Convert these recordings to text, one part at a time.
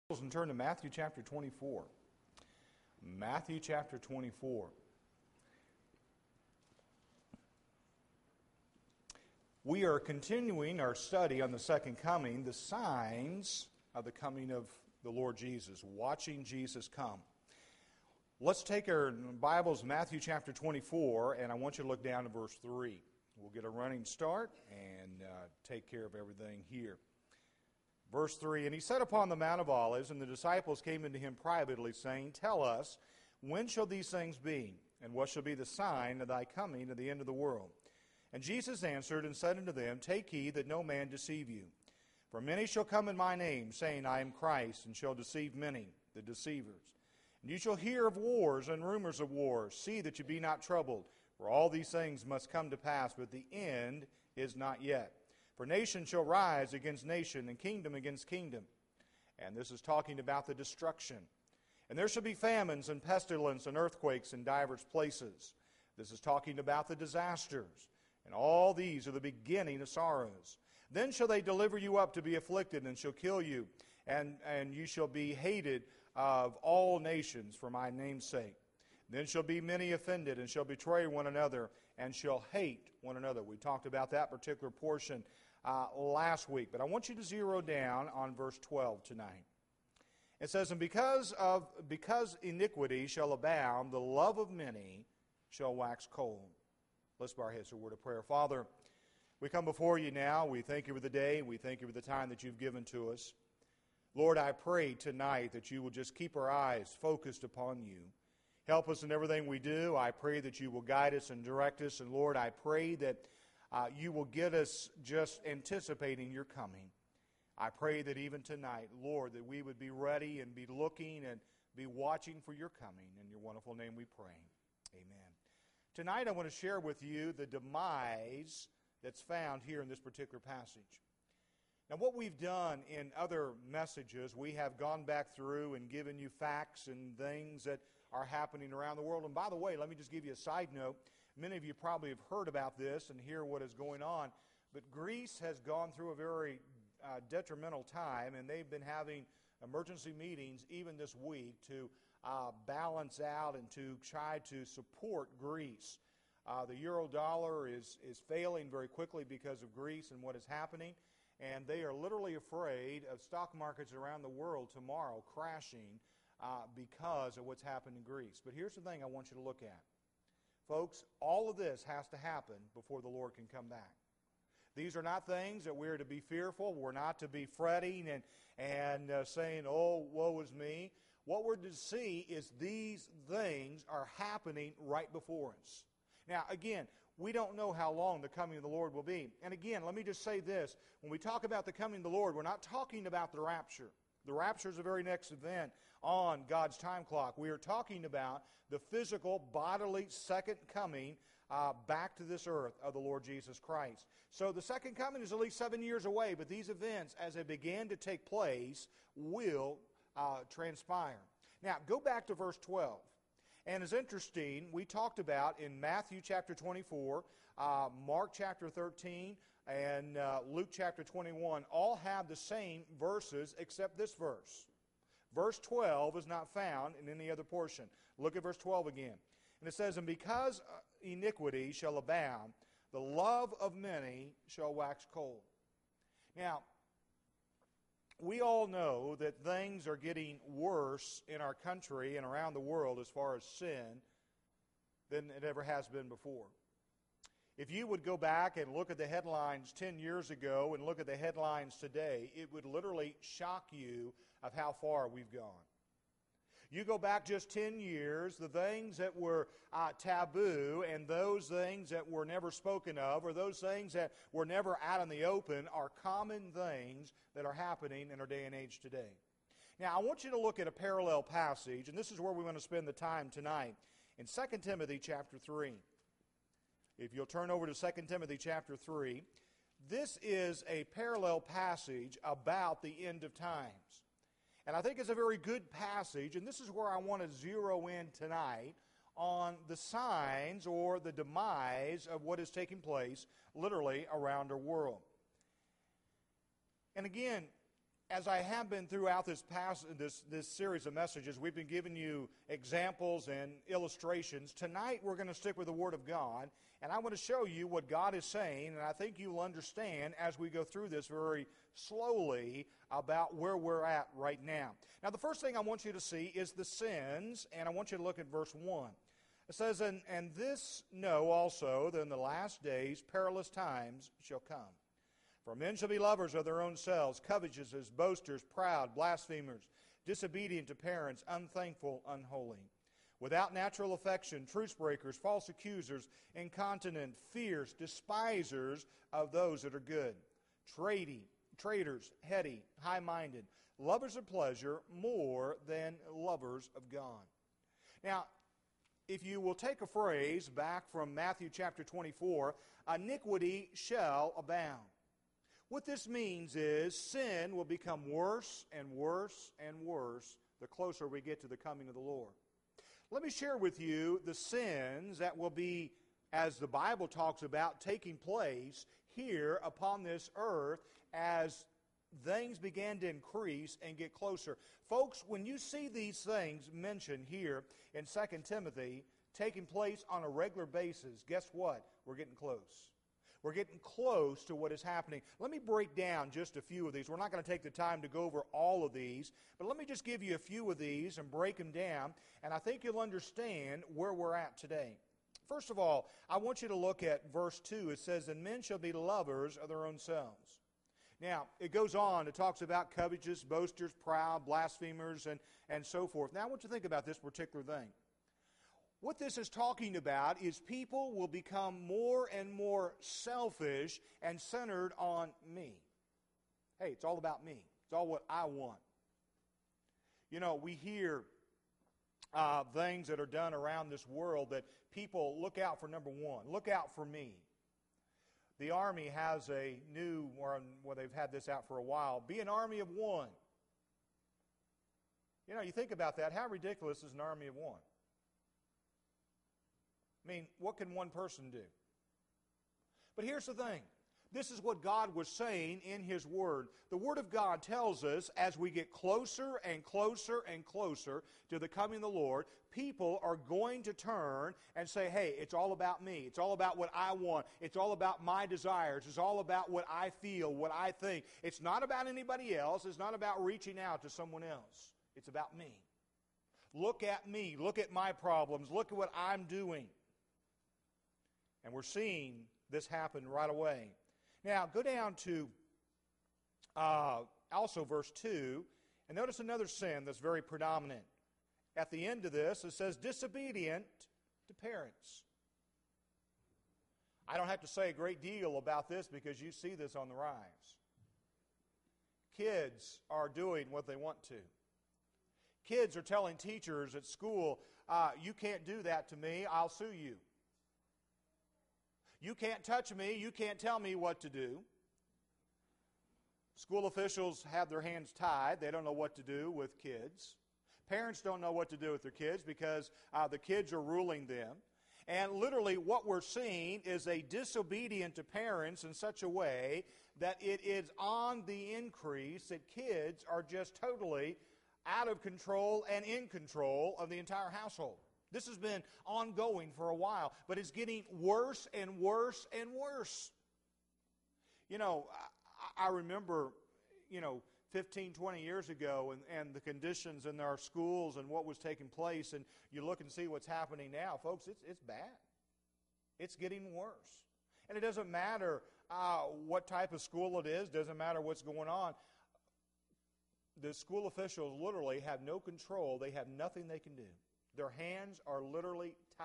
And turn to Matthew chapter 24. Matthew chapter 24. We are continuing our study on the second coming, the signs of the coming of the Lord Jesus, watching Jesus come. Let's take our Bibles, Matthew chapter 24, and I want you to look down to verse 3. We'll get a running start and take care of everything here. Verse 3, And he sat upon the Mount of Olives, and the disciples came unto him privately, saying, Tell us, when shall these things be? And what shall be the sign of thy coming to the end of the world? And Jesus answered and said unto them, Take heed that no man deceive you. For many shall come in my name, saying, I am Christ, and shall deceive many, the deceivers. And you shall hear of wars and rumors of wars. See that you be not troubled, for all these things must come to pass, but the end is not yet. For nation shall rise against nation, and kingdom against kingdom. And this is talking about the destruction. And there shall be famines and pestilence and earthquakes in divers places. This is talking about the disasters. And all these are the beginning of sorrows. Then shall they deliver you up to be afflicted, and shall kill you, and you shall be hated of all nations for my name's sake. Then shall be many offended, and shall betray one another, and shall hate one another. We talked about that particular portion last week, but I want you to zero down on verse 12 tonight. It says, And because iniquity shall abound, the love of many shall wax cold. Let's bow our heads for a word of prayer. Father, we come before you now. We thank you for the day. We thank you for the time that you've given to us. Lord, I pray tonight that you will just keep our eyes focused upon you. Help us in everything we do. I pray that you will guide us and direct us. And Lord, I pray that you will get us just anticipating your coming. I pray that even tonight, Lord, that we would be ready and be looking and be watching for your coming. In your wonderful name we pray. Amen. Tonight I want to share with you the demise that's found here in this particular passage. Now, what we've done in other messages, we have gone back through and given you facts and things that are happening around the world. And by the way, let me just give you a side note. Many of you probably have heard about this and hear what is going on. But Greece has gone through a very detrimental time, and they've been having emergency meetings even this week to balance out and to try to support Greece. The euro dollar is failing very quickly because of Greece and what is happening. And they are literally afraid of stock markets around the world tomorrow crashing because of what's happened in Greece. But here's the thing I want you to look at. Folks, all of this has to happen before the Lord can come back. These are not things that we're to be fearful. We're not to be fretting and saying, oh, woe is me. What we're to see is these things are happening right before us. Now, again, we don't know how long the coming of the Lord will be. And again, let me just say this. When we talk about the coming of the Lord, we're not talking about the rapture. The rapture is the very next event on God's time clock. We are talking about the physical, bodily second coming back to this earth of the Lord Jesus Christ. So the second coming is at least 7 years away, but these events, as they begin to take place, will transpire. Now, go back to verse 12. And it's interesting, we talked about in Matthew chapter 24, Mark chapter 13, and Luke chapter 21 all have the same verses except this verse. Verse 12 is not found in any other portion. Look at verse 12 again. And it says, And because iniquity shall abound, the love of many shall wax cold. Now, we all know that things are getting worse in our country and around the world as far as sin than it ever has been before. If you would go back and look at the headlines 10 years ago and look at the headlines today, it would literally shock you of how far we've gone. You go back just 10 years, the things that were taboo and those things that were never spoken of or those things that were never out in the open are common things that are happening in our day and age today. Now, I want you to look at a parallel passage, and this is where we want to spend the time tonight, in 2 Timothy chapter 3. If you'll turn over to 2 Timothy chapter 3, this is a parallel passage about the end of times. And I think it's a very good passage, and this is where I want to zero in tonight on the signs or the demise of what is taking place literally around our world. And again, As I have been throughout this series of messages, we've been giving you examples and illustrations. Tonight we're going to stick with the Word of God, and I want to show you what God is saying, and I think you'll understand as we go through this very slowly about where we're at right now. Now, the first thing I want you to see is the sins, and I want you to look at verse 1. It says, And this know also that in the last days perilous times shall come. For men shall be lovers of their own selves, covetous, boasters, proud, blasphemers, disobedient to parents, unthankful, unholy, without natural affection, truce breakers, false accusers, incontinent, fierce, despisers of those that are good, traitors, heady, high-minded, lovers of pleasure more than lovers of God. Now, if you will take a phrase back from Matthew chapter 24, iniquity shall abound. What this means is sin will become worse and worse and worse the closer we get to the coming of the Lord. Let me share with you the sins that will be, as the Bible talks about, taking place here upon this earth as things begin to increase and get closer. Folks, when you see these things mentioned here in 2 Timothy taking place on a regular basis, guess what? We're getting close. We're getting close to what is happening. Let me break down just a few of these. We're not going to take the time to go over all of these, but let me just give you a few of these and break them down, and I think you'll understand where we're at today. First of all, I want you to look at verse 2. It says, And men shall be lovers of their own selves. Now, it goes on. It talks about covetous, boasters, proud, blasphemers, and so forth. Now, I want you to think about this particular thing. What this is talking about is people will become more and more selfish and centered on me. Hey, it's all about me. It's all what I want. You know, we hear things that are done around this world that people look out for number one. Look out for me. The Army has a new, well, they've had this out for a while, be an army of one. You know, you think about that. How ridiculous is an army of one? I mean, what can one person do? But here's the thing. This is what God was saying in His Word. The Word of God tells us as we get closer and closer and closer to the coming of the Lord, people are going to turn and say, hey, it's all about me. It's all about what I want. It's all about my desires. It's all about what I feel, what I think. It's not about anybody else. It's not about reaching out to someone else. It's about me. Look at me. Look at my problems. Look at what I'm doing. And we're seeing this happen right away. Now, go down to also verse 2, and notice another sin that's very predominant. At the end of this, it says, disobedient to parents. I don't have to say a great deal about this because you see this on the rise. Kids are doing what they want to. Kids are telling teachers at school, you can't do that to me, I'll sue you. You can't touch me. You can't tell me what to do. School officials have their hands tied. They don't know what to do with kids. Parents don't know what to do with their kids because the kids are ruling them. And literally what we're seeing is a disobedience to parents in such a way that it is on the increase that kids are just totally out of control and in control of the entire household. This has been ongoing for a while, but it's getting worse and worse and worse. You know, I remember, 15, 20 years ago and the conditions in our schools and what was taking place, and you look and see what's happening now. Folks, it's bad. It's getting worse. And it doesn't matter what type of school it is, doesn't matter what's going on. The school officials literally have no control. They have nothing they can do. Their hands are literally tied.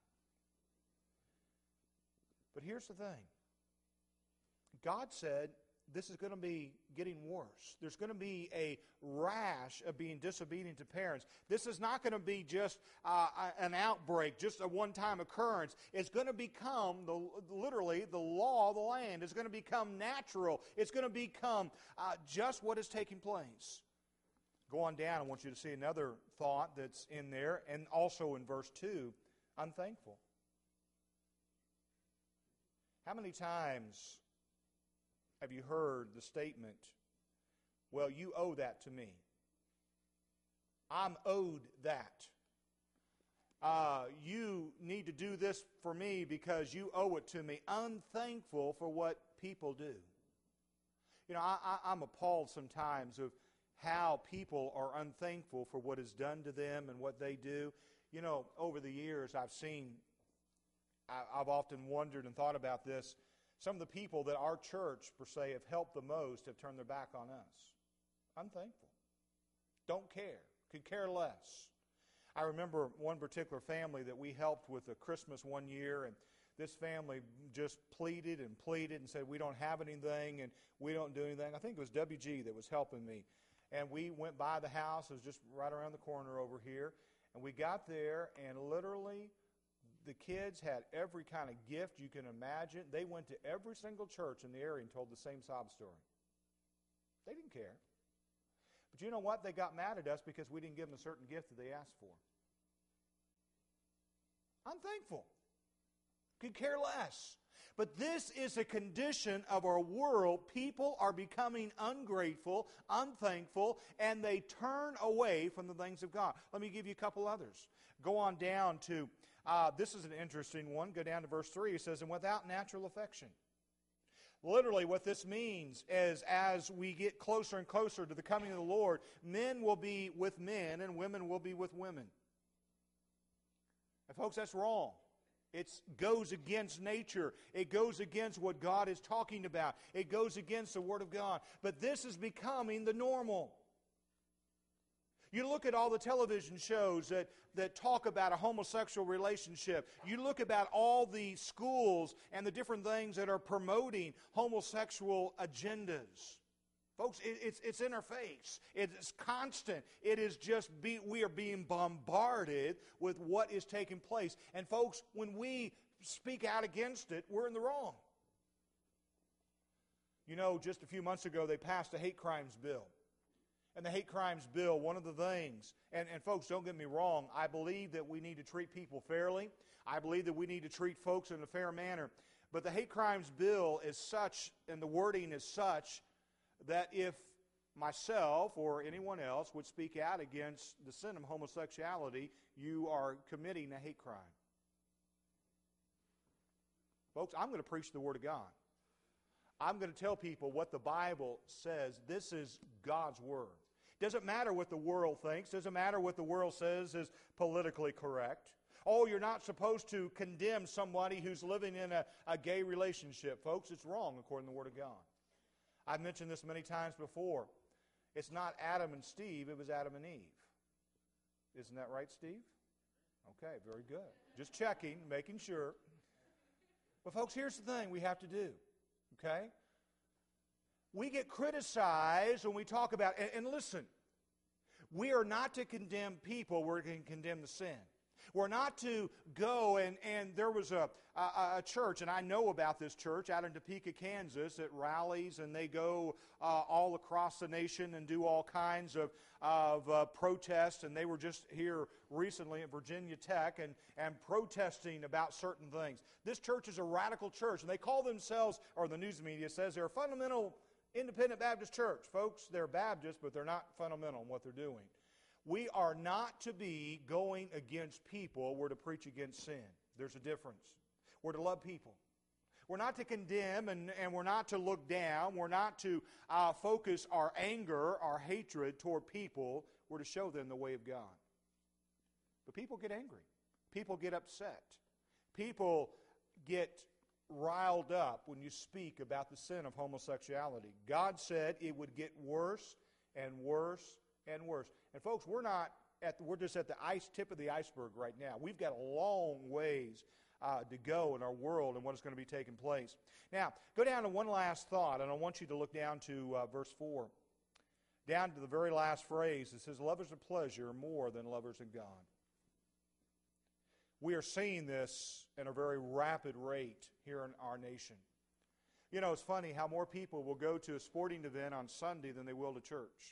But here's the thing. God said this is going to be getting worse. There's going to be a rash of being disobedient to parents. This is not going to be just an outbreak, just a one-time occurrence. It's going to become literally the law of the land. It's going to become natural. It's going to become just what is taking place. Go on down. I want you to see another thought that's in there, and also in verse 2, unthankful. How many times have you heard the statement, Well, you owe that to me. I'm owed that. You need to do this for me because you owe it to me. Unthankful for what people do. You know, I'm appalled sometimes of how people are unthankful for what is done to them and what they do. You know, over the years I've often wondered and thought about this. Some of the people that our church, per se, have helped the most have turned their back on us. Unthankful. Don't care. Could care less. I remember one particular family that we helped with a Christmas one year, and this family just pleaded and pleaded and said, we don't have anything and we don't do anything. I think it was WG that was helping me. And we went by the house. It was just right around the corner over here. And we got there, and literally the kids had every kind of gift you can imagine. They went to every single church in the area and told the same sob story. They didn't care. But you know what? They got mad at us because we didn't give them a certain gift that they asked for. Unthankful. Could care less. But this is a condition of our world. People are becoming ungrateful, unthankful, and they turn away from the things of God. Let me give you a couple others. Go on down to, this is an interesting one. Go down to verse 3. It says, and without natural affection. Literally what this means is as we get closer and closer to the coming of the Lord, men will be with men and women will be with women. And folks, that's wrong. It goes against nature. It goes against what God is talking about. It goes against the Word of God. But this is becoming the normal. You look at all the television shows that talk about a homosexual relationship. You look about all the schools and the different things that are promoting homosexual agendas. Folks, it's in our face. It's constant. It is just, we are being bombarded with what is taking place. And folks, when we speak out against it, we're in the wrong. You know, just a few months ago, they passed a hate crimes bill. And the hate crimes bill, one of the things, and folks, don't get me wrong, I believe that we need to treat people fairly. I believe that we need to treat folks in a fair manner. But the hate crimes bill is such, and the wording is such, that if myself or anyone else would speak out against the sin of homosexuality, you are committing a hate crime. Folks, I'm going to preach the Word of God. I'm going to tell people what the Bible says. This is God's Word. Doesn't matter what the world thinks. Doesn't matter what the world says is politically correct. Oh, you're not supposed to condemn somebody who's living in a gay relationship. Folks, it's wrong according to the Word of God. I've mentioned this many times before. It's not Adam and Steve, it was Adam and Eve. Isn't that right, Steve? Okay, very good. Just checking, making sure. But folks, here's the thing we have to do. Okay? We get criticized when we talk about, and listen, we are not to condemn people, we're to condemn the sin. We're not to go, and there was a church, and I know about this church out in Topeka, Kansas, that rallies, and they go all across the nation and do all kinds of protests, and they were just here recently at Virginia Tech and protesting about certain things. This church is a radical church, and they call themselves, or the news media says, they're a fundamental independent Baptist church. Folks, they're Baptist, but they're not fundamental in what they're doing. We are not to be going against people. We're to preach against sin. There's a difference. We're to love people. We're not to condemn, and we're not to look down. We're not to focus our anger, our hatred toward people. We're to show them the way of God. But people get angry. People get upset. People get riled up when you speak about the sin of homosexuality. God said it would get worse and worse and worse. And folks, we're just at the tip of the iceberg right now. We've got a long ways to go in our world and what is going to be taking place. Now, go down to one last thought, and I want you to look down to verse 4. Down to the very last phrase. It says, lovers of pleasure more than lovers of God. We are seeing this at a very rapid rate here in our nation. You know, it's funny how more people will go to a sporting event on Sunday than they will to church.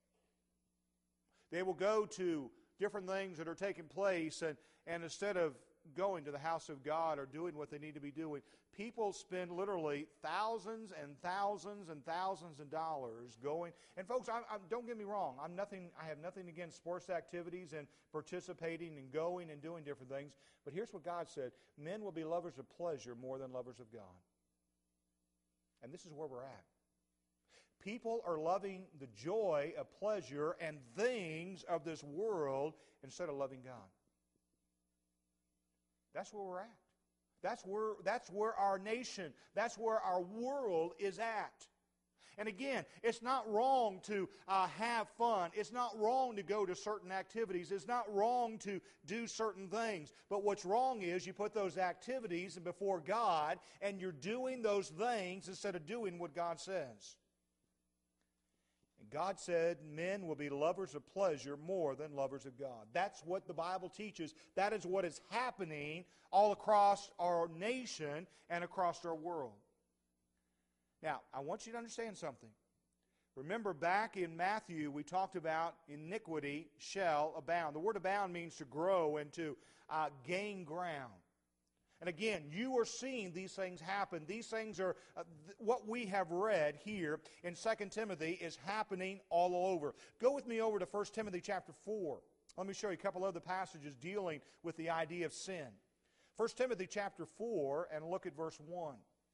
They will go to different things that are taking place, and instead of going to the house of God or doing what they need to be doing. People spend literally thousands and thousands and thousands of dollars going. And folks, don't get me wrong. I have nothing against sports activities and participating and going and doing different things. But here's what God said. Men will be lovers of pleasure more than lovers of God. And this is where we're at. People are loving the joy of pleasure and things of this world instead of loving God. That's where we're at. That's where our nation, that's where our world is at. And again, it's not wrong to have fun. It's not wrong to go to certain activities. It's not wrong to do certain things. But what's wrong is you put those activities before God and you're doing those things instead of doing what God says. And God said men will be lovers of pleasure more than lovers of God. That's what the Bible teaches. That is what is happening all across our nation and across our world. Now, I want you to understand something. Remember back in Matthew, we talked about iniquity shall abound. The word abound means to grow and to gain ground. And again, you are seeing these things happen. These things are, what we have read here in 2 Timothy is happening all over. Go with me over to 1 Timothy chapter 4. Let me show you a couple other passages dealing with the idea of sin. 1 Timothy chapter 4, and look at verse 1.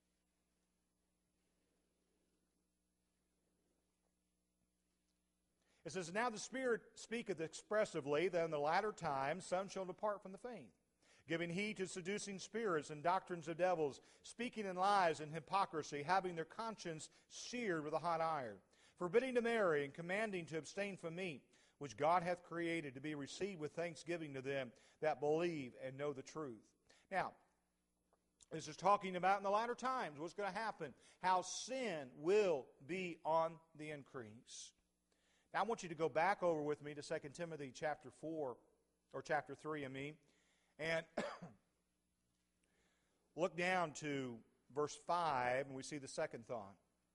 It says, Now the Spirit speaketh expressively that in the latter times some shall depart from the faith, giving heed to seducing spirits and doctrines of devils, speaking in lies and hypocrisy, having their conscience seared with a hot iron, forbidding to marry and commanding to abstain from meat, which God hath created to be received with thanksgiving to them that believe and know the truth. Now, this is talking about in the latter times what's going to happen, how sin will be on the increase. Now, I want you to go back over with me to 2 Timothy chapter 4, or chapter 3, and look down to verse 5, and we see the second thought.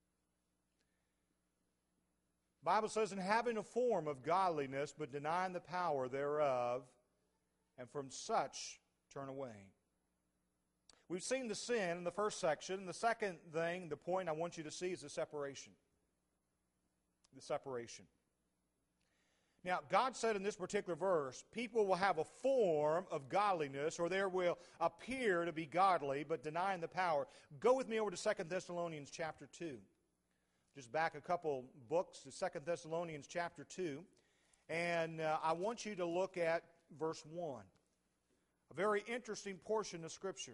The Bible says, And having a form of godliness, but denying the power thereof, and from such turn away. We've seen the sin in the first section. The second thing, the point I want you to see is the separation. The separation. Now, God said in this particular verse, people will have a form of godliness, or there will appear to be godly, but denying the power. Go with me over to 2 Thessalonians chapter 2. Just back a couple books to 2 Thessalonians chapter 2. And I want you to look at verse 1. A very interesting portion of Scripture.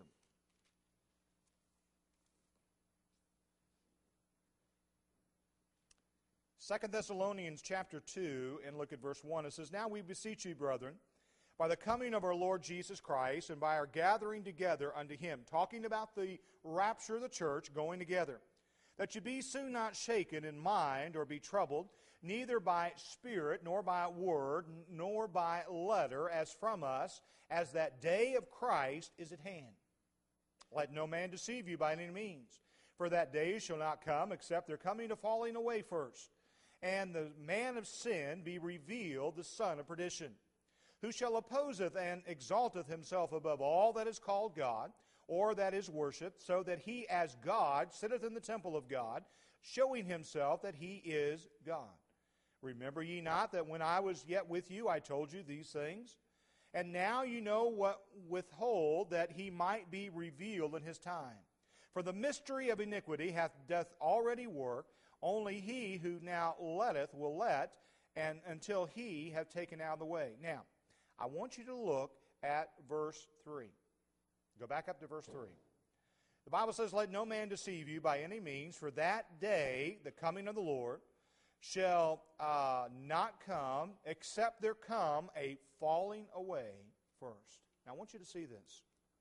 2 Thessalonians chapter 2, and look at verse 1. It says, Now we beseech you, brethren, by the coming of our Lord Jesus Christ, and by our gathering together unto Him, talking about the rapture of the church going together, that you be soon not shaken in mind, or be troubled, neither by spirit, nor by word, nor by letter, as from us, as that day of Christ is at hand. Let no man deceive you by any means, for that day shall not come, except there coming a falling away first, and the man of sin be revealed, the son of perdition, who shall opposeth and exalteth himself above all that is called God, or that is worshipped, so that he as God sitteth in the temple of God, showing himself that he is God. Remember ye not that when I was yet with you, I told you these things? And now you know what withhold, that he might be revealed in his time. For the mystery of iniquity doth already work. Only he who now letteth will let, and until he have taken out of the way. Now, I want you to look at verse 3. Go back up to verse 3. The Bible says, Let no man deceive you by any means, for that day, the coming of the Lord, shall not come, except there come a falling away first. Now, I want you to see this.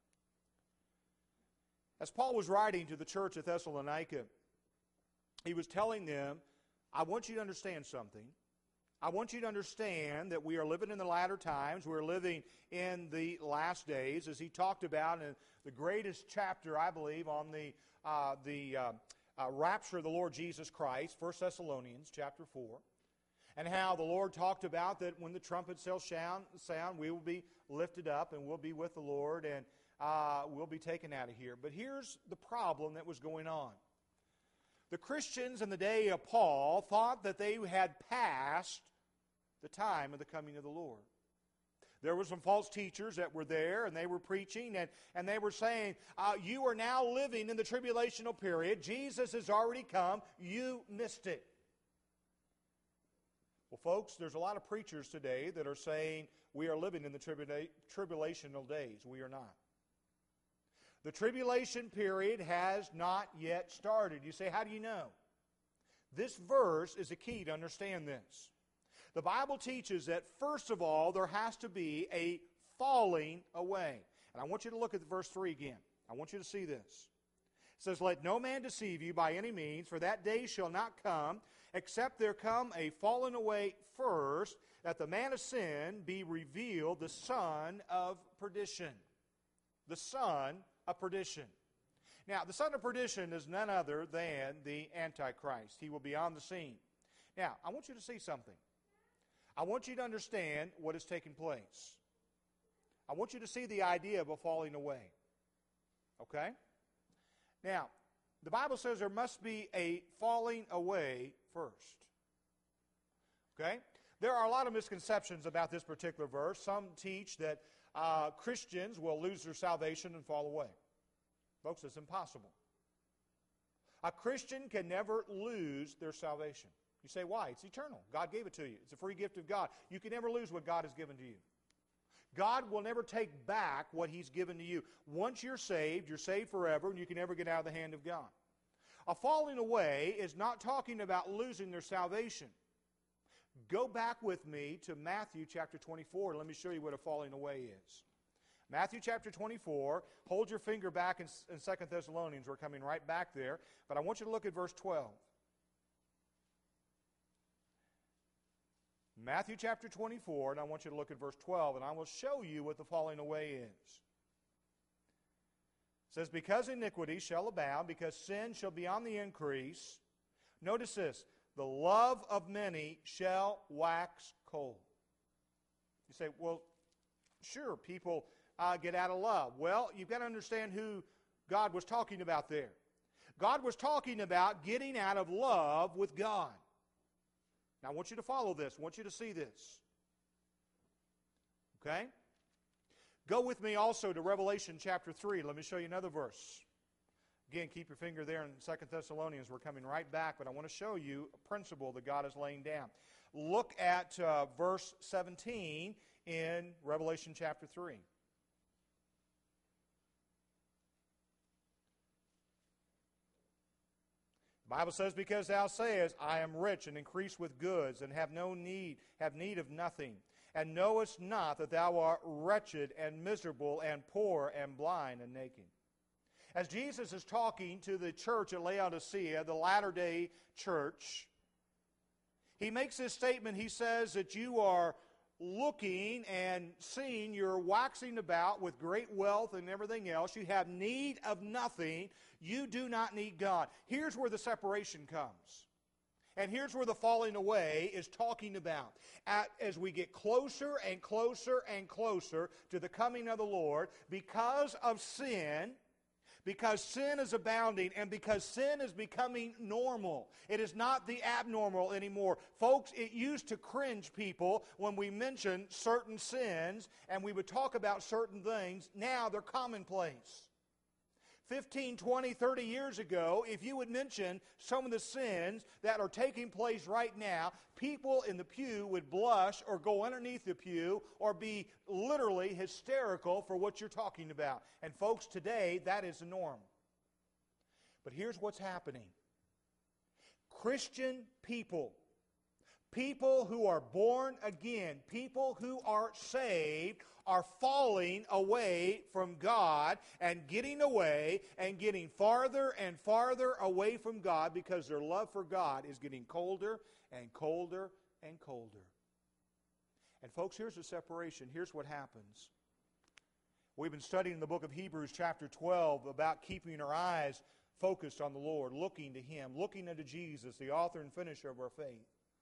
As Paul was writing to the church at Thessalonica, he was telling them, I want you to understand something. I want you to understand that we are living in the latter times. We're living in the last days, as he talked about in the greatest chapter, I believe, on the rapture of the Lord Jesus Christ, 1 Thessalonians chapter 4. And how the Lord talked about that when the trumpet shall sound, we will be lifted up and we'll be with the Lord and we'll be taken out of here. But here's the problem that was going on. The Christians in the day of Paul thought that they had passed the time of the coming of the Lord. There were some false teachers that were there, and they were preaching, and they were saying, you are now living in the tribulational period. Jesus has already come. You missed it. Well, folks, there's a lot of preachers today that are saying we are living in the tribulational days. We are not. The tribulation period has not yet started. You say, how do you know? This verse is a key to understand this. The Bible teaches that, first of all, there has to be a falling away. And I want you to look at verse 3 again. I want you to see this. It says, let no man deceive you by any means, for that day shall not come, except there come a falling away first, that the man of sin be revealed, the son of perdition. The son of perdition. Now, the son of perdition is none other than the Antichrist. He will be on the scene. Now, I want you to see something. I want you to understand what is taking place. I want you to see the idea of a falling away. Okay? Now, the Bible says there must be a falling away first. Okay? There are a lot of misconceptions about this particular verse. Some teach that Christians will lose their salvation and fall away. Folks, it's impossible. A Christian can never lose their salvation. You say, why? It's eternal. God gave it to you. It's a free gift of God. You can never lose what God has given to you. God will never take back what He's given to you. Once you're saved forever, and you can never get out of the hand of God. A falling away is not talking about losing their salvation. Go back with me to Matthew chapter 24. Let me show you what a falling away is. Matthew chapter 24. Hold your finger back in 2 Thessalonians. We're coming right back there. But I want you to look at verse 12. Matthew chapter 24, and I want you to look at verse 12, and I will show you what the falling away is. It says, because iniquity shall abound, because sin shall be on the increase. Notice this, the love of many shall wax cold. You say, well, sure, people get out of love. Well, you've got to understand who God was talking about there. God was talking about getting out of love with God. Now, I want you to follow this. I want you to see this. Okay? Go with me also to Revelation chapter 3. Let me show you another verse. Again, keep your finger there in 2 Thessalonians. We're coming right back, but I want to show you a principle that God is laying down. Look at verse 17 in Revelation chapter 3. The Bible says, because thou sayest, I am rich and increase with goods, and have need of nothing, and knowest not that thou art wretched and miserable and poor and blind and naked. As Jesus is talking to the church at Laodicea, the latter-day church, He makes this statement. He says that you are looking and seeing, you're waxing about with great wealth and everything else. You have need of nothing. You do not need God. Here's where the separation comes. And here's where the falling away is talking about. As we get closer and closer and closer to the coming of the Lord, because of sin, because sin is abounding, and because sin is becoming normal. It is not the abnormal anymore. Folks, it used to cringe people when we mentioned certain sins, and we would talk about certain things. Now they're commonplace. 15, 20, 30 years ago, if you would mention some of the sins that are taking place right now, people in the pew would blush or go underneath the pew or be literally hysterical for what you're talking about. And folks, today, that is the norm. But here's what's happening. Christian people who are born again, people who are saved, are falling away from God and getting away and getting farther and farther away from God because their love for God is getting colder and colder and colder. And folks, here's the separation. Here's what happens. We've been studying the book of Hebrews chapter 12 about keeping our eyes focused on the Lord, looking to Him, looking unto Jesus, the author and finisher of our faith.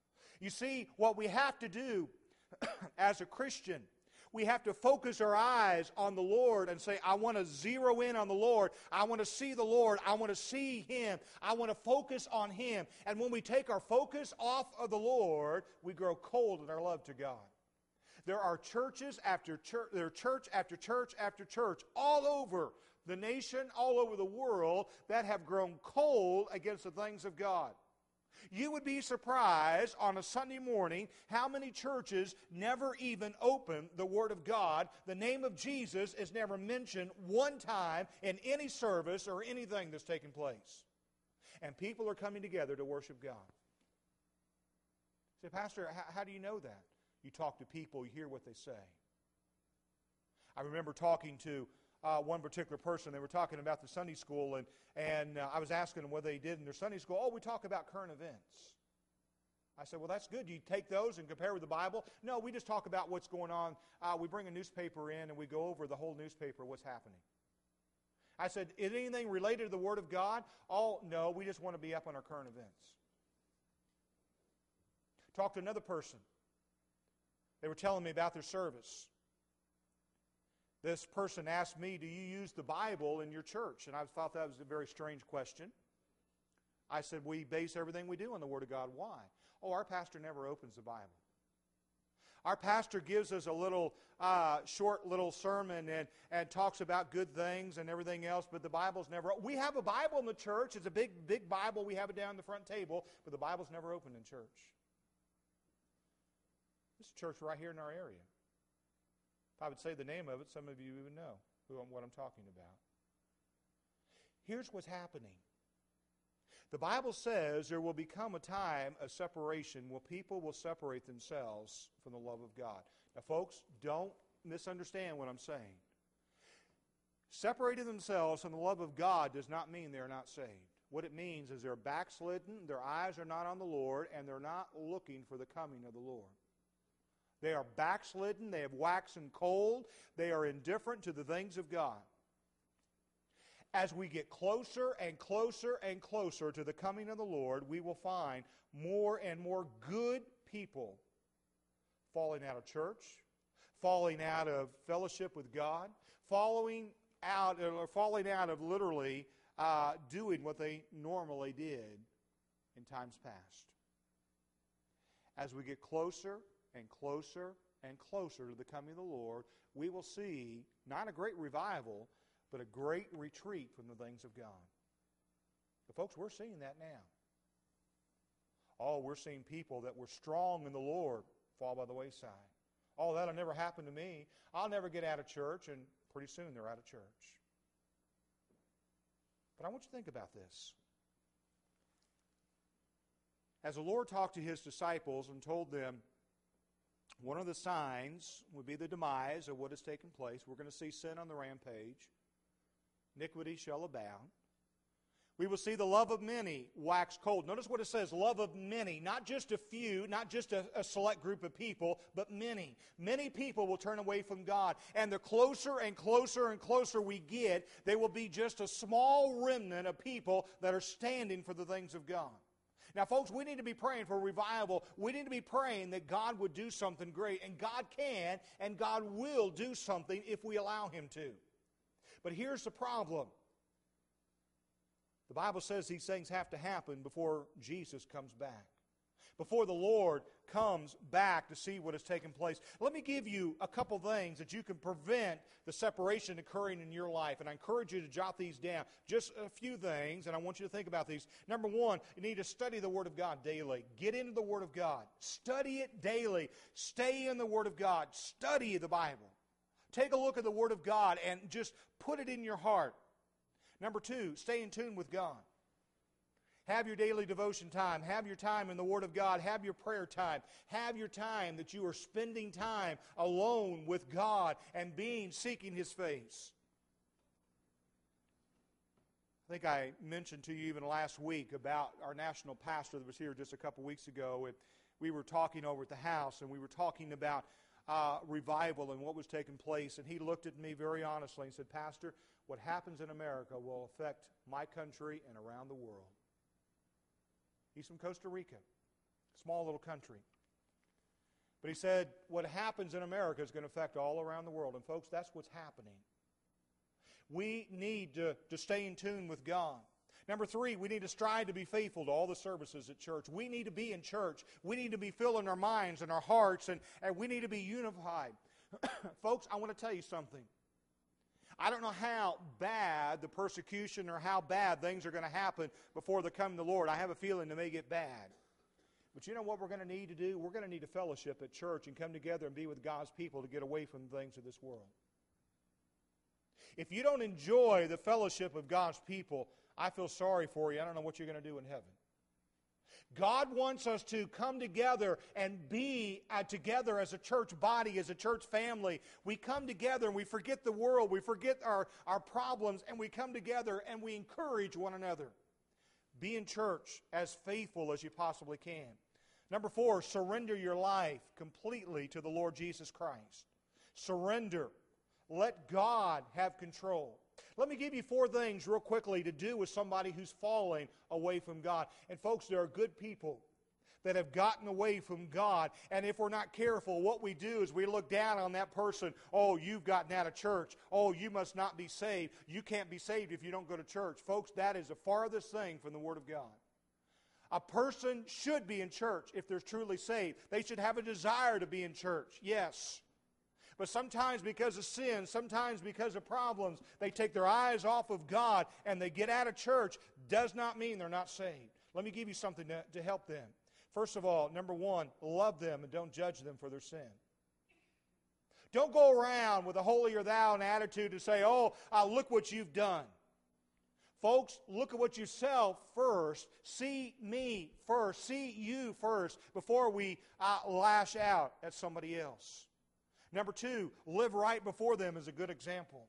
You see, what we have to do as a Christian, we have to focus our eyes on the Lord and say, I want to zero in on the Lord. I want to see the Lord. I want to see Him. I want to focus on Him. And when we take our focus off of the Lord, we grow cold in our love to God. There are churches after church, there are church after church after church all over the nation, all over the world that have grown cold against the things of God. You would be surprised on a Sunday morning how many churches never even open the Word of God. The name of Jesus is never mentioned one time in any service or anything that's taken place. And people are coming together to worship God. You say, Pastor, how do you know that? You talk to people, you hear what they say. I remember talking to one particular person. They were talking about the Sunday school, and I was asking them what they did in their Sunday school. Oh, we talk about current events. I said, well, that's good. Do you take those and compare with the Bible? No, we just talk about what's going on. We bring a newspaper in, and we go over the whole newspaper, what's happening. I said, is anything related to the Word of God? Oh, no, we just want to be up on our current events. Talked to another person. They were telling me about their service. This person asked me, do you use the Bible in your church? And I thought that was a very strange question. I said, we base everything we do on the Word of God. Why? Oh, our pastor never opens the Bible. Our pastor gives us a little short little sermon and talks about good things and everything else, but the Bible's never... We have a Bible in the church. It's a big Bible. We have it down the front table, but the Bible's never opened in church. This is a church right here in our area. If I would say the name of it, some of you would know what I'm talking about. Here's what's happening. The Bible says there will become a time of separation where people will separate themselves from the love of God. Now, folks, don't misunderstand what I'm saying. Separating themselves from the love of God does not mean they're not saved. What it means is they're backslidden, their eyes are not on the Lord, and they're not looking for the coming of the Lord. They are backslidden, they have waxen cold, they are indifferent to the things of God. As we get closer and closer and closer to the coming of the Lord, we will find more and more good people falling out of church, falling out of fellowship with God, falling out of literally doing what they normally did in times past. As we get closer and closer and closer to the coming of the Lord, we will see not a great revival, but a great retreat from the things of God. But folks, we're seeing that now. Oh, we're seeing people that were strong in the Lord fall by the wayside. Oh, that'll never happen to me. I'll never get out of church, and pretty soon they're out of church. But I want you to think about this. As the Lord talked to His disciples and told them, one of the signs would be the demise of what has taken place. We're going to see sin on the rampage. Iniquity shall abound. We will see the love of many wax cold. Notice what it says, love of many. Not just a few, not just a select group of people, but many. Many people will turn away from God. And the closer and closer and closer we get, they will be just a small remnant of people that are standing for the things of God. Now, folks, we need to be praying for revival. We need to be praying that God would do something great. And God can and God will do something if we allow Him to. But here's the problem. The Bible says these things have to happen before Jesus comes back. Before the Lord comes back to see what has taken place. Let me give you a couple things that you can prevent the separation occurring in your life. And I encourage you to jot these down. Just a few things, and I want you to think about these. Number one, you need to study the Word of God daily. Get into the Word of God. Study it daily. Stay in the Word of God. Study the Bible. Take a look at the Word of God and just put it in your heart. Number two, stay in tune with God. Have your daily devotion time. Have your time in the Word of God. Have your prayer time. Have your time that you are spending time alone with God and seeking His face. I think I mentioned to you even last week about our national pastor that was here just a couple weeks ago. And we were talking over at the house, and we were talking about revival and what was taking place. And he looked at me very honestly and said, Pastor, what happens in America will affect my country and around the world. He's from Costa Rica, small little country. But he said, what happens in America is going to affect all around the world. And folks, that's what's happening. We need to stay in tune with God. Number 3, we need to strive to be faithful to all the services at church. We need to be in church. We need to be filling our minds and our hearts, and we need to be unified. Folks, I want to tell you something. I don't know how bad the persecution or how bad things are going to happen before the coming of the Lord. I have a feeling they may get bad. But you know what we're going to need to do? We're going to need to fellowship at church and come together and be with God's people to get away from the things of this world. If you don't enjoy the fellowship of God's people, I feel sorry for you. I don't know what you're going to do in heaven. God wants us to come together and be together as a church body, as a church family. We come together and we forget the world, we forget our problems, and we come together and we encourage one another. Be in church as faithful as you possibly can. Number 4, surrender your life completely to the Lord Jesus Christ. Surrender. Let God have control. Let me give you 4 things real quickly to do with somebody who's falling away from God. And folks, there are good people that have gotten away from God. And if we're not careful, what we do is we look down on that person. Oh, you've gotten out of church. Oh, you must not be saved. You can't be saved if you don't go to church. Folks, that is the farthest thing from the Word of God. A person should be in church if they're truly saved. They should have a desire to be in church, yes. But sometimes because of sin, sometimes because of problems, they take their eyes off of God and they get out of church. Does not mean they're not saved. Let me give you something to help them. First of all, number 1, love them and don't judge them for their sin. Don't go around with a holier-thou attitude to say, oh, look what you've done. Folks, look at what yourself first. See me first. See you first before we lash out at somebody else. Number 2, live right before them as a good example.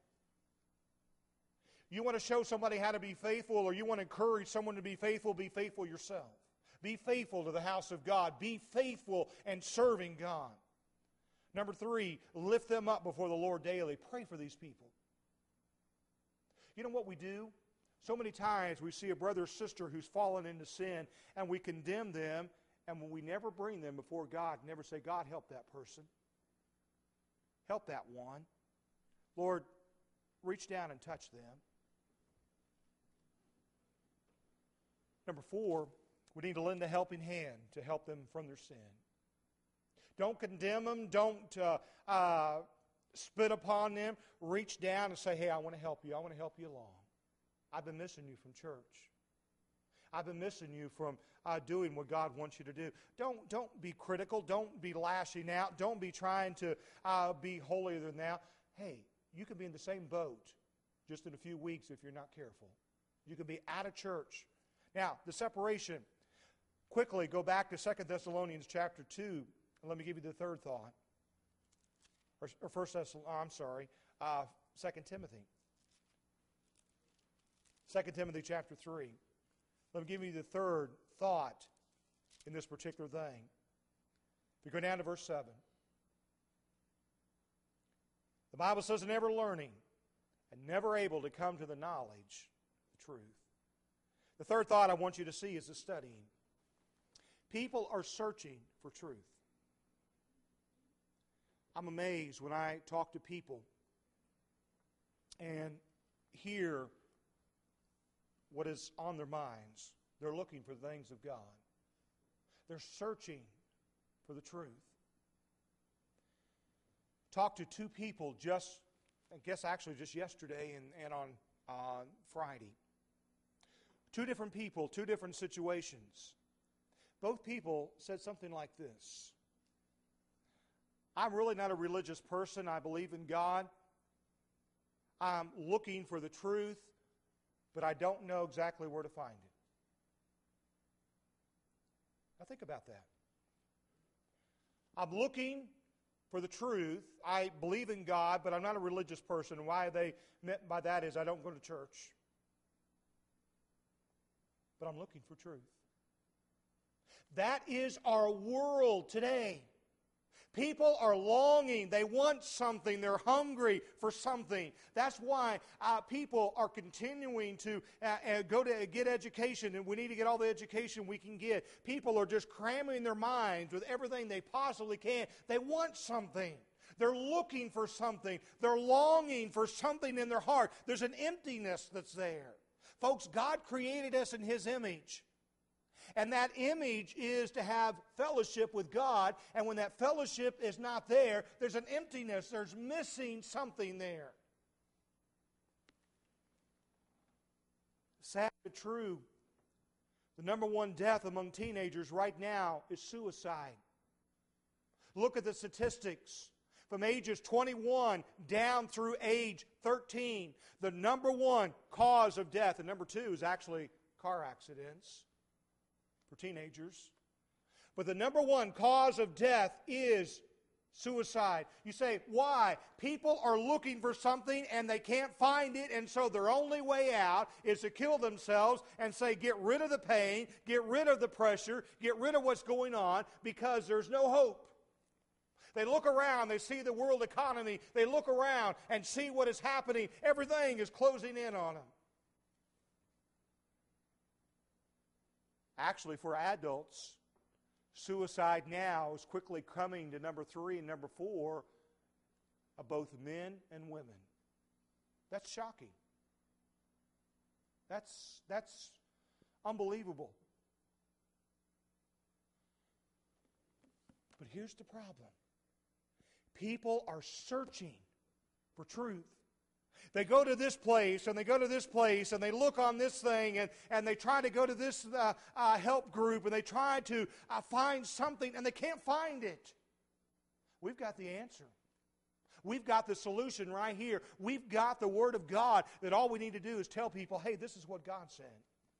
You want to show somebody how to be faithful, or you want to encourage someone to be faithful yourself. Be faithful to the house of God. Be faithful and serving God. Number 3, lift them up before the Lord daily. Pray for these people. You know what we do? So many times we see a brother or sister who's fallen into sin, and we condemn them, and when we never bring them before God, never say, God, help that person. Help that one. Lord, reach down and touch them. Number 4, we need to lend a helping hand to help them from their sin. Don't condemn them. Don't spit upon them. Reach down and say, hey, I want to help you. I want to help you along. I've been missing you from church. I've been missing you from doing what God wants you to do. Don't be critical. Don't be lashing out. Don't be trying to be holier than thou. Hey, you could be in the same boat just in a few weeks if you're not careful. You could be out of church. Now, the separation. Quickly, go back to 2 Thessalonians chapter 2, and let me give you the third thought. Or 2 Timothy. 2 Timothy chapter 3. Let me give you the third thought in this particular thing. If you go down to verse 7. The Bible says, never learning and never able to come to the knowledge of the truth. The third thought I want you to see is the studying. People are searching for truth. I'm amazed when I talk to people and hear what is on their minds. They're looking for the things of God. They're searching for the truth. Talked to 2 people just yesterday and on Friday. 2 different people, 2 different situations. Both people said something like this. I'm really not a religious person. I believe in God. I'm looking for the truth, but I don't know exactly where to find it. Now think about that. I'm looking for the truth. I believe in God, but I'm not a religious person. And why they meant by that is I don't go to church. But I'm looking for truth. That is our world today. People are longing. They want something. They're hungry for something. That's why people are continuing to go to get education, and we need to get all the education we can get. People are just cramming their minds with everything they possibly can. They want something. They're looking for something. They're longing for something in their heart. There's an emptiness that's there. Folks, God created us in His image. And that image is to have fellowship with God. And when that fellowship is not there, there's an emptiness. There's missing something there. Sad but true. The number one death among teenagers right now is suicide. Look at the statistics. From ages 21 down through age 13, the number one cause of death, and number two is actually car accidents for teenagers. But the number one cause of death is suicide. You say, why? People are looking for something and they can't find it, and so their only way out is to kill themselves and say, get rid of the pain, get rid of the pressure, get rid of what's going on, because there's no hope. They look around, they see the world economy, they look around and see what is happening. Everything is closing in on them. Actually, for adults, suicide now is quickly coming to number 3 and number 4 of both men and women. That's shocking. That's unbelievable. But here's the problem. People are searching for truth. They go to this place, and they go to this place, and they look on this thing, and they try to go to this help group, and they try to find something, and they can't find it. We've got the answer. We've got the solution right here. We've got the Word of God that all we need to do is tell people, hey, this is what God said.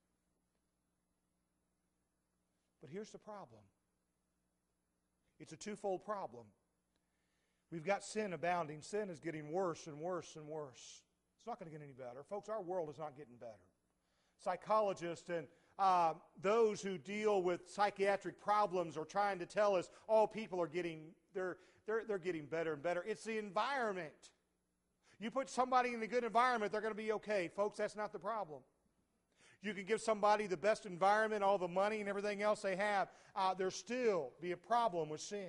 But here's the problem. It's a twofold problem. We've got sin abounding. Sin is getting worse and worse and worse. It's not going to get any better. Folks, our world is not getting better. Psychologists and those who deal with psychiatric problems are trying to tell us, oh, people are getting, they're getting better and better. It's the environment. You put somebody in a good environment, they're going to be okay. Folks, that's not the problem. You can give somebody the best environment, all the money and everything else they have. There'll still be a problem with sin.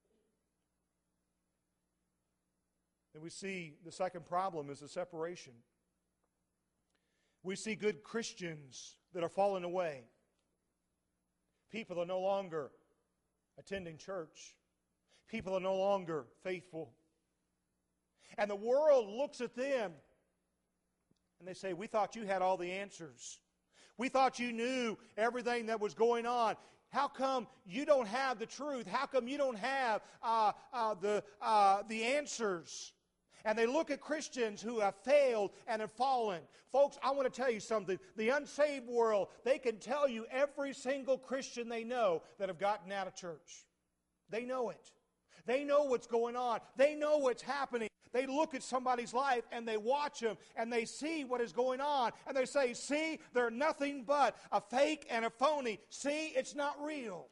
And we see the second problem is the separation. We see good Christians that are falling away. People are no longer attending church. People are no longer faithful. And the world looks at them and they say, we thought you had all the answers. We thought you knew everything that was going on. How come you don't have the truth? How come you don't have the answers? And they look at Christians who have failed and have fallen. Folks, I want to tell you something. The unsaved world, they can tell you every single Christian they know that have gotten out of church. They know it. They know what's going on. They know what's happening. They look at somebody's life and they watch them and they see what is going on. And they say, see, they're nothing but a fake and a phony. See, it's not real.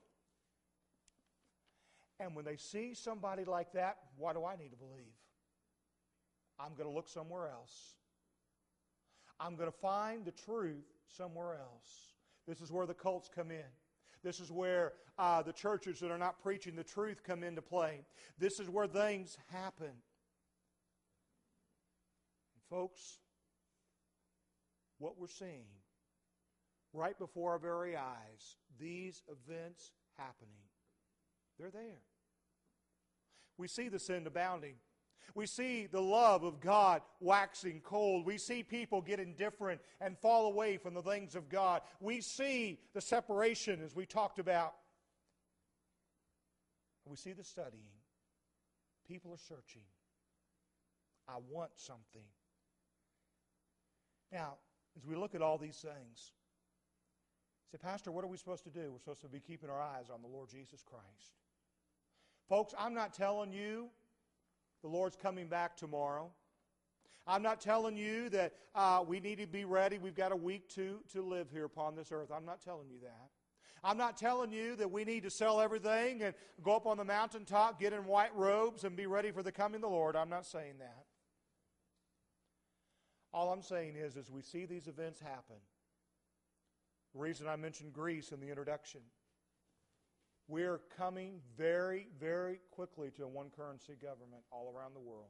And when they see somebody like that, why do I need to believe? I'm going to look somewhere else. I'm going to find the truth somewhere else. This is where the cults come in. This is where the churches that are not preaching the truth come into play. This is where things happen. And folks, what we're seeing right before our very eyes, these events happening, they're there. We see the sin abounding. We see the love of God waxing cold. We see people get indifferent and fall away from the things of God. We see the separation as we talked about. We see the studying. People are searching. I want something. Now, as we look at all these things, say, Pastor, what are we supposed to do? We're supposed to be keeping our eyes on the Lord Jesus Christ. Folks, I'm not telling you the Lord's coming back tomorrow. I'm not telling you that we need to be ready. We've got a week to live here upon this earth. I'm not telling you that. I'm not telling you that we need to sell everything and go up on the mountaintop, get in white robes, and be ready for the coming of the Lord. I'm not saying that. All I'm saying is, as we see these events happen, the reason I mentioned Greece in the introduction, we're coming very, very quickly to a one-currency government all around the world.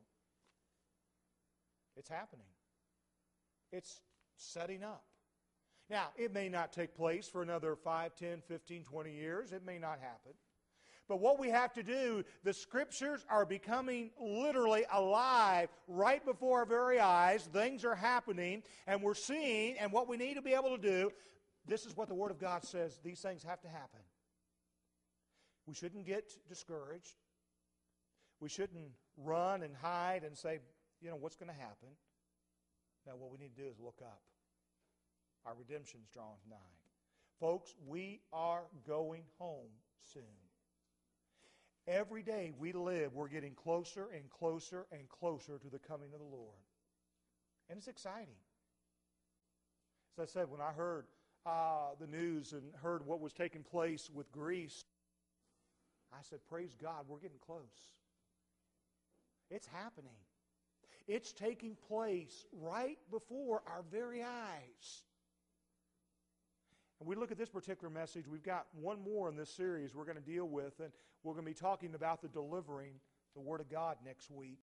It's happening. It's setting up. Now, it may not take place for another 5, 10, 15, 20 years. It may not happen. But what we have to do, the Scriptures are becoming literally alive right before our very eyes. Things are happening, and we're seeing, and what we need to be able to do, this is what the Word of God says, these things have to happen. We shouldn't get discouraged. We shouldn't run and hide and say, what's going to happen? Now, what we need to do is look up. Our redemption's drawing nigh. Folks, we are going home soon. Every day we live, we're getting closer and closer and closer to the coming of the Lord. And it's exciting. As I said, when I heard the news and heard what was taking place with Greece, I said, praise God, we're getting close. It's happening. It's taking place right before our very eyes. And we look at this particular message. We've got one more in this series we're going to deal with, and we're going to be talking about the delivering the Word of God next week.